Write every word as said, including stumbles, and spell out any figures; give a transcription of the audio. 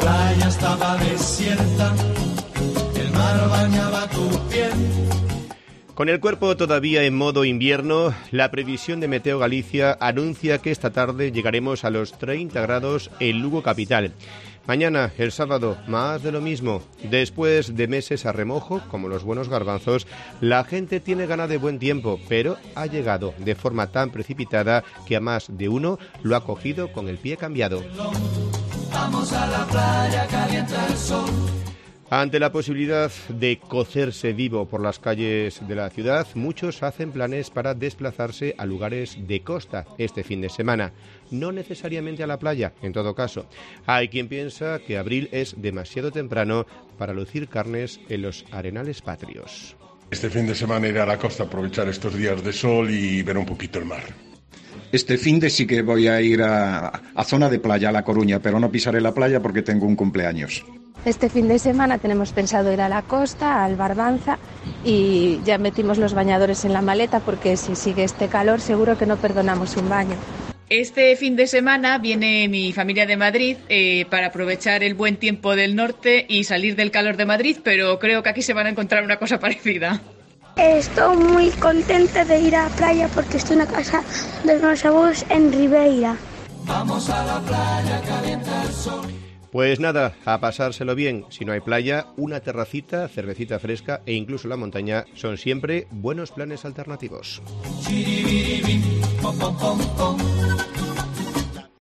playa estaba desierta, el mar bañaba tu piel. Con el cuerpo todavía en modo invierno, la previsión de Meteo Galicia anuncia que esta tarde llegaremos a los treinta grados en Lugo capital. Mañana, el sábado, más de lo mismo. Después de meses a remojo, como los buenos garbanzos, la gente tiene ganas de buen tiempo, pero ha llegado de forma tan precipitada que a más de uno lo ha cogido con el pie cambiado. Vamos a la playa, calienta el sol. Ante la posibilidad de cocerse vivo por las calles de la ciudad, muchos hacen planes para desplazarse a lugares de costa este fin de semana. No necesariamente a la playa, en todo caso. Hay quien piensa que abril es demasiado temprano para lucir carnes en los arenales patrios. Este fin de semana iré a la costa a aprovechar estos días de sol y ver un poquito el mar. Este fin de sí que voy a ir a, a zona de playa, a La Coruña, pero no pisaré la playa porque tengo un cumpleaños. Este fin de semana tenemos pensado ir a la costa, al Barbanza, y ya metimos los bañadores en la maleta porque si sigue este calor seguro que no perdonamos un baño. Este fin de semana viene mi familia de Madrid eh, para aprovechar el buen tiempo del norte y salir del calor de Madrid, pero creo que aquí se van a encontrar una cosa parecida. Estoy muy contenta de ir a la playa porque estoy en la casa de los abuelos en Ribeira. Vamos a la playa, calienta el sol. Pues nada, a pasárselo bien. Si no hay playa, una terracita, cervecita fresca e incluso la montaña son siempre buenos planes alternativos. Chiribiribim, pom, pom, pom, pom.